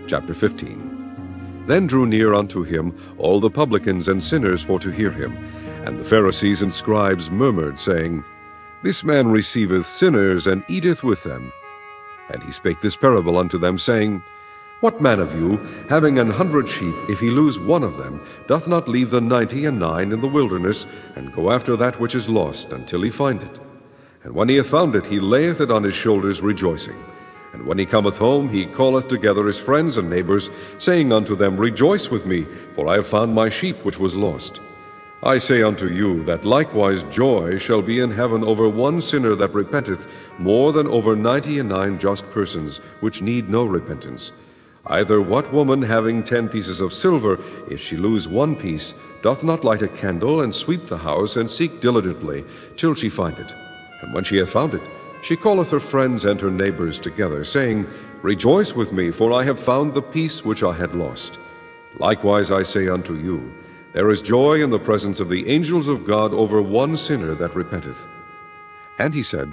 Chapter 15. Then drew near unto him all the publicans and sinners for to hear him. And the Pharisees and scribes murmured, saying, This man receiveth sinners, and eateth with them. And he spake this parable unto them, saying, What man of you, having 100 sheep, if he lose one of them, doth not leave the 99 in the wilderness, and go after that which is lost, until he find it? And when he hath found it, he layeth it on his shoulders, rejoicing. And when he cometh home, he calleth together his friends and neighbors, saying unto them, Rejoice with me, for I have found my sheep which was lost. I say unto you, that likewise joy shall be in heaven over one sinner that repenteth, more than over 99 just persons, which need no repentance. Either what woman, having 10 pieces of silver, if she lose one piece, doth not light a candle, and sweep the house, and seek diligently, till she find it? And when she hath found it, she calleth her friends and her neighbors together, saying, Rejoice with me, for I have found the piece which I had lost. Likewise I say unto you, there is joy in the presence of the angels of God over one sinner that repenteth. And he said,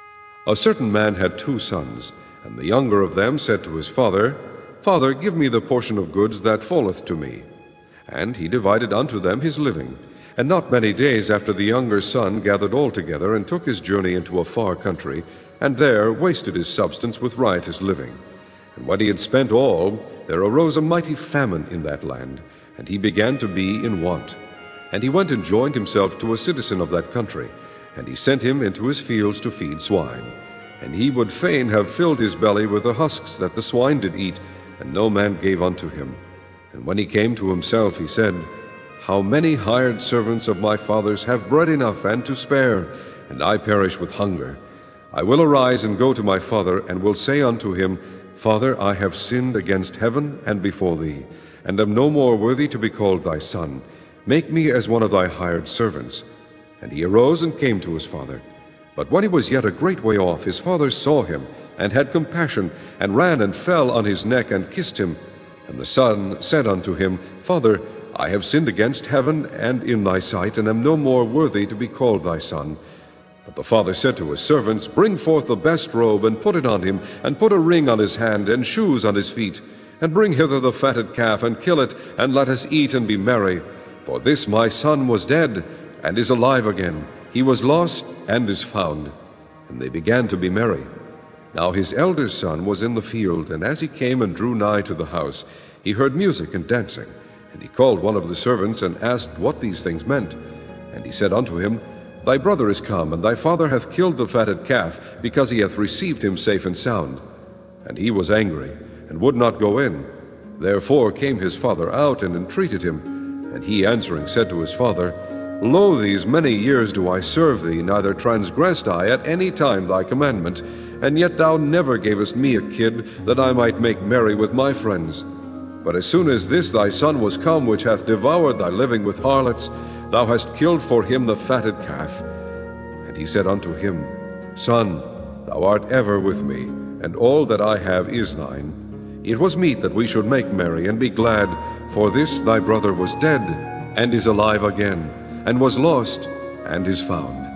A certain man had 2 sons, and the younger of them said to his father, Father, give me the portion of goods that falleth to me. And he divided unto them his living. And not many days after, the younger son gathered all together, and took his journey into a far country, and there wasted his substance with riotous living. And when he had spent all, there arose a mighty famine in that land, and he began to be in want. And he went and joined himself to a citizen of that country, and he sent him into his fields to feed swine. And he would fain have filled his belly with the husks that the swine did eat, and no man gave unto him. And when he came to himself, he said, How many hired servants of my father's have bread enough and to spare, and I perish with hunger? I will arise and go to my father, and will say unto him, Father, I have sinned against heaven and before thee, and am no more worthy to be called thy son. Make me as one of thy hired servants. And he arose and came to his father. But when he was yet a great way off, his father saw him, and had compassion, and ran and fell on his neck, and kissed him. And the son said unto him, Father, I have sinned against heaven and in thy sight, and am no more worthy to be called thy son. But the father said to his servants, Bring forth the best robe, and put it on him, and put a ring on his hand, and shoes on his feet. And bring hither the fatted calf, and kill it, and let us eat and be merry. For this my son was dead, and is alive again. He was lost, and is found. And they began to be merry. Now his elder son was in the field, and as he came and drew nigh to the house, he heard music and dancing. And he called one of the servants, and asked what these things meant. And he said unto him, Thy brother is come, and thy father hath killed the fatted calf, because he hath received him safe and sound. And he was angry, and would not go in. Therefore came his father out, and entreated him. And he answering said to his father, Lo, these many years do I serve thee, neither transgressed I at any time thy commandment, and yet thou never gavest me a kid, that I might make merry with my friends. But as soon as this thy son was come, which hath devoured thy living with harlots, thou hast killed for him the fatted calf. And he said unto him, Son, thou art ever with me, and all that I have is thine. It was meet that we should make merry and be glad, for this thy brother was dead, and is alive again, and was lost, and is found.